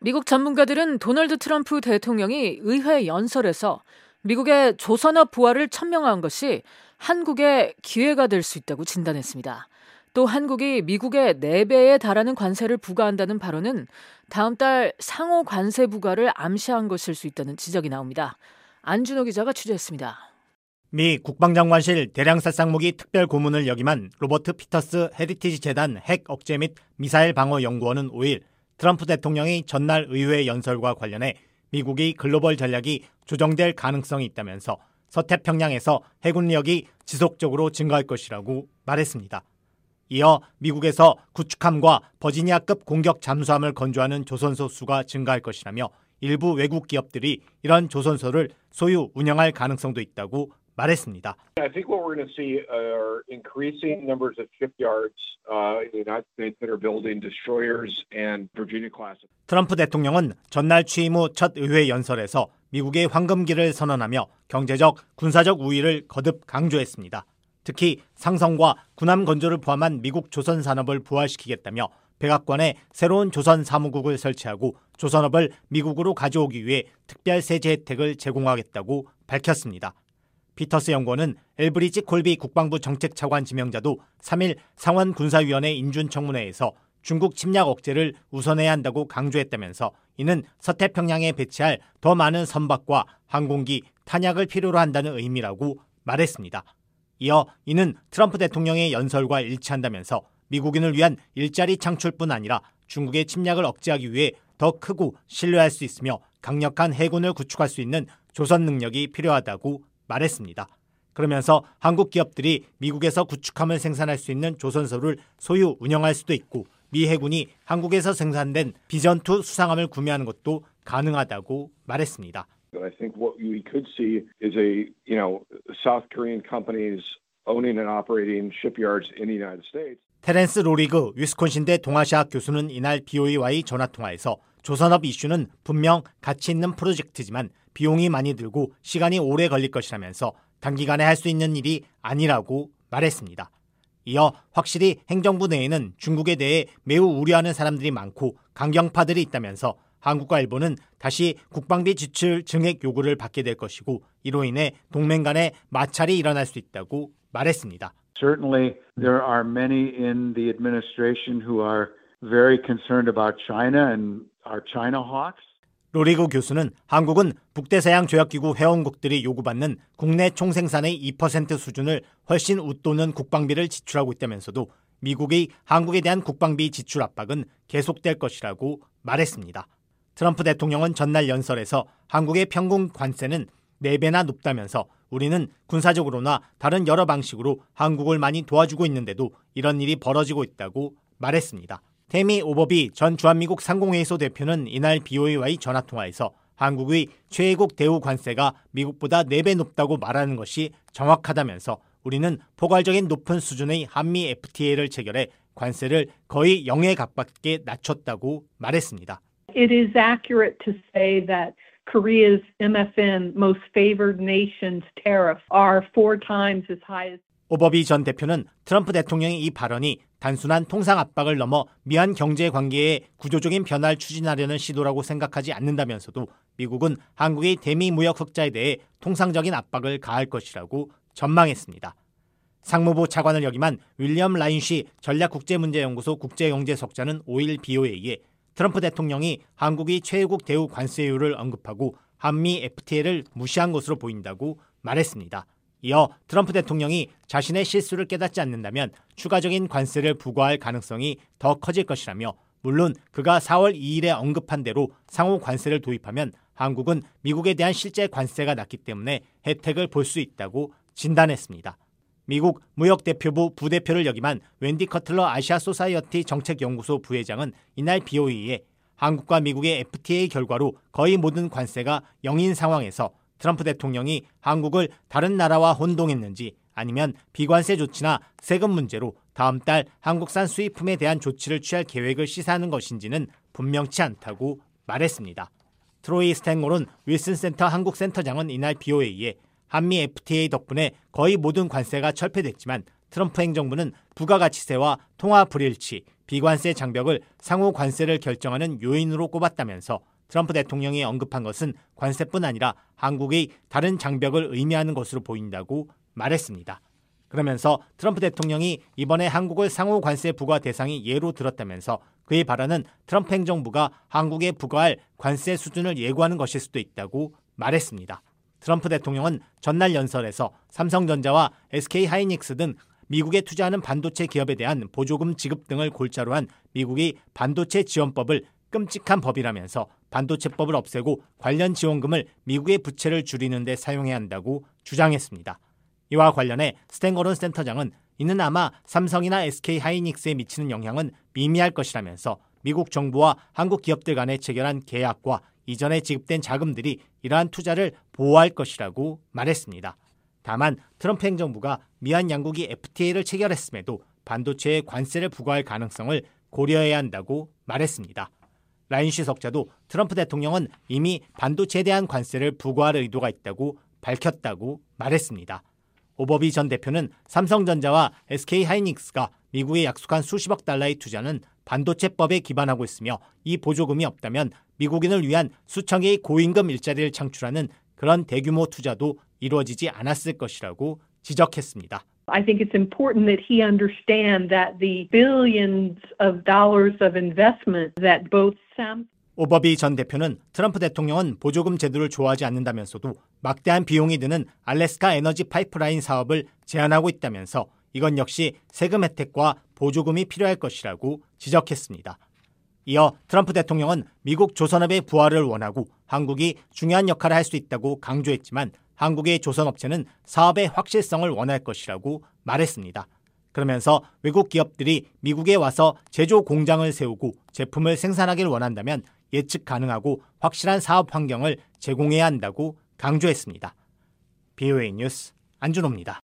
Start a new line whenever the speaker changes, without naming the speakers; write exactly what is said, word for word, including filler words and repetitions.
미국 전문가들은 도널드 트럼프 대통령이 의회 연설에서 미국의 조선업 부활을 천명한 것이 한국의 기회가 될 수 있다고 진단했습니다. 또 한국이 미국의 네 배에 달하는 관세를 부과한다는 발언은 다음 달 상호 관세 부과를 암시한 것일 수 있다는 지적이 나옵니다. 안준호 기자가 취재했습니다.
미 국방장관실 대량살상무기 특별고문을 역임한 로버트 피터스 헤리티지 재단 핵 억제 및 미사일 방어 연구원은 오일 트럼프 대통령이 전날 의회 연설과 관련해 미국의 글로벌 전략이 조정될 가능성이 있다면서 서태평양에서 해군력이 지속적으로 증가할 것이라고 말했습니다. 이어 미국에서 구축함과 버지니아급 공격 잠수함을 건조하는 조선소 수가 증가할 것이라며 일부 외국 기업들이 이런 조선소를 소유 운영할 가능성도 있다고 말했습니다.
I think what we're going to see are increasing numbers of shipyards uh, in the United States that are building destroyers and Virginia class.
트럼프 대통령은 전날 취임 후 첫 의회 연설에서 미국의 황금기를 선언하며 경제적, 군사적 우위를 거듭 강조했습니다. 특히 상성과 군함 건조를 포함한 미국 조선 산업을 부활시키겠다며 백악관에 새로운 조선 사무국을 설치하고 조선업을 미국으로 가져오기 위해 특별 세제 혜택을 제공하겠다고 밝혔습니다. 피터스 연구원은 엘브리지 콜비 국방부 정책차관 지명자도 삼일 상원군사위원회 인준청문회에서 중국 침략 억제를 우선해야 한다고 강조했다면서 이는 서태평양에 배치할 더 많은 선박과 항공기, 탄약을 필요로 한다는 의미라고 말했습니다. 이어 이는 트럼프 대통령의 연설과 일치한다면서 미국인을 위한 일자리 창출뿐 아니라 중국의 침략을 억제하기 위해 더 크고 신뢰할 수 있으며 강력한 해군을 구축할 수 있는 조선 능력이 필요하다고 말했습니다. 그러면서 한국 기업들이 미국에서 구축함을 생산할 수 있는 조선소를 소유 운영할 수도 있고 미 해군이 한국에서 생산된 비전투 수상함을 구매하는 것도 가능하다고 말했습니다.
I think what we could see is a, you know, South Korean companies owning and operating shipyards in the United States.
테렌스 로리그 위스콘신대 동아시아학 교수는 이날 비오이와의 전화통화에서 조선업 이슈는 분명 가치 있는 프로젝트지만 비용이 많이 들고 시간이 오래 걸릴 것이라면서 단기간에 할 수 있는 일이 아니라고 말했습니다. 이어 확실히 행정부 내에는 중국에 대해 매우 우려하는 사람들이 많고 강경파들이 있다면서 한국과 일본은 다시 국방비 지출 증액 요구를 받게 될 것이고 이로 인해 동맹 간의 마찰이 일어날 수 있다고 말했습니다.
Certainly there are many in the administration who are very concerned about China and our China hawks.
로리그 교수는 한국은 북대서양 조약기구 회원국들이 요구받는 국내 총생산의 이 퍼센트 수준을 훨씬 웃도는 국방비를 지출하고 있다면서도 미국의 한국에 대한 국방비 지출 압박은 계속될 것이라고 말했습니다. 트럼프 대통령은 전날 연설에서 한국의 평균 관세는 네 배나 높다면서 우리는 군사적으로나 다른 여러 방식으로 한국을 많이 도와주고 있는데도 이런 일이 벌어지고 있다고 말했습니다. 태미 오버비 전 주한미국 상공회의소 대표는 이날 비오이와의 전화통화에서 한국의 최애국 대우 관세가 미국보다 네 배 높다고 말하는 것이 정확하다면서 우리는 포괄적인 높은 수준의 한미 에프티에이를 체결해 관세를 거의 영에 가깝게 낮췄다고 말했습니다.
It is accurate to say that Korea's 엠 에프 엔 most favored nations tariffs are four times as high as
오버비 전 대표는 트럼프 대통령의 이 발언이 단순한 통상 압박을 넘어 미한 경제 관계의 구조적인 변화를 추진하려는 시도라고 생각하지 않는다면서도 미국은 한국의 대미 무역 흑자에 대해 통상적인 압박을 가할 것이라고 전망했습니다. 상무부 차관을 역임한 윌리엄 라인시 전략국제문제연구소 국제경제석자는 오일 비오에이에 트럼프 대통령이 한국이 최애국 대우 관세율을 언급하고 한미 에프티에이를 무시한 것으로 보인다고 말했습니다. 이어 트럼프 대통령이 자신의 실수를 깨닫지 않는다면 추가적인 관세를 부과할 가능성이 더 커질 것이라며 물론 그가 사월 이일에 언급한 대로 상호 관세를 도입하면 한국은 미국에 대한 실제 관세가 낮기 때문에 혜택을 볼 수 있다고 진단했습니다. 미국 무역대표부 부대표를 역임한 웬디 커틀러 아시아 소사이어티 정책연구소 부회장은 이날 비오이에 한국과 미국의 에프티에이 결과로 거의 모든 관세가 영인 상황에서 트럼프 대통령이 한국을 다른 나라와 혼동했는지 아니면 비관세 조치나 세금 문제로 다음 달 한국산 수입품에 대한 조치를 취할 계획을 시사하는 것인지는 분명치 않다고 말했습니다. 트로이 스탠골은 윌슨 센터 한국센터장은 이날 비오에이에 한미 에프티에이 덕분에 거의 모든 관세가 철폐됐지만 트럼프 행정부는 부가가치세와 통화 불일치, 비관세 장벽을 상호 관세를 결정하는 요인으로 꼽았다면서 트럼프 대통령이 언급한 것은 관세뿐 아니라 한국의 다른 장벽을 의미하는 것으로 보인다고 말했습니다. 그러면서 트럼프 대통령이 이번에 한국을 상호 관세 부과 대상이 예로 들었다면서 그의 발언은 트럼프 행정부가 한국에 부과할 관세 수준을 예고하는 것일 수도 있다고 말했습니다. 트럼프 대통령은 전날 연설에서 삼성전자와 에스케이하이닉스 등 미국에 투자하는 반도체 기업에 대한 보조금 지급 등을 골자로 한 미국의 반도체 지원법을 끔찍한 법이라면서 반도체법을 없애고 관련 지원금을 미국의 부채를 줄이는 데 사용해야 한다고 주장했습니다. 이와 관련해 스탠거론 센터장은 이는 아마 삼성이나 에스케이하이닉스에 미치는 영향은 미미할 것이라면서 미국 정부와 한국 기업들 간에 체결한 계약과 이전에 지급된 자금들이 이러한 투자를 보호할 것이라고 말했습니다. 다만 트럼프 행정부가 미한 양국이 에프티에이를 체결했음에도 반도체에 관세를 부과할 가능성을 고려해야 한다고 말했습니다. 라인시 석자도 트럼프 대통령은 이미 반도체에 대한 관세를 부과할 의도가 있다고 밝혔다고 말했습니다. 오버비 전 대표는 삼성전자와 에스케이하이닉스가 미국에 약속한 수십억 달러의 투자는 반도체법에 기반하고 있으며 이 보조금이 없다면 미국인을 위한 수천 개의 고임금 일자리를 창출하는 그런 대규모 투자도 이루어지지 않았을 것이라고 지적했습니다.
I think it's important that he understand that the billions of dollars of investment that both Sam
오버비 전 대표는 트럼프 대통령은 보조금 제도를 좋아하지 않는다면서도 막대한 비용이 드는 알래스카 에너지 파이프라인 사업을 제안하고 있다면서 이건 역시 세금 혜택과 보조금이 필요할 것이라고 지적했습니다. 이어 트럼프 대통령은 미국 조선업의 부활을 원하고 한국이 중요한 역할을 할 수 있다고 강조했지만 한국의 조선업체는 사업의 확실성을 원할 것이라고 말했습니다. 그러면서 외국 기업들이 미국에 와서 제조 공장을 세우고 제품을 생산하길 원한다면 예측 가능하고 확실한 사업 환경을 제공해야 한다고 강조했습니다. 비오에이 뉴스 안준호입니다.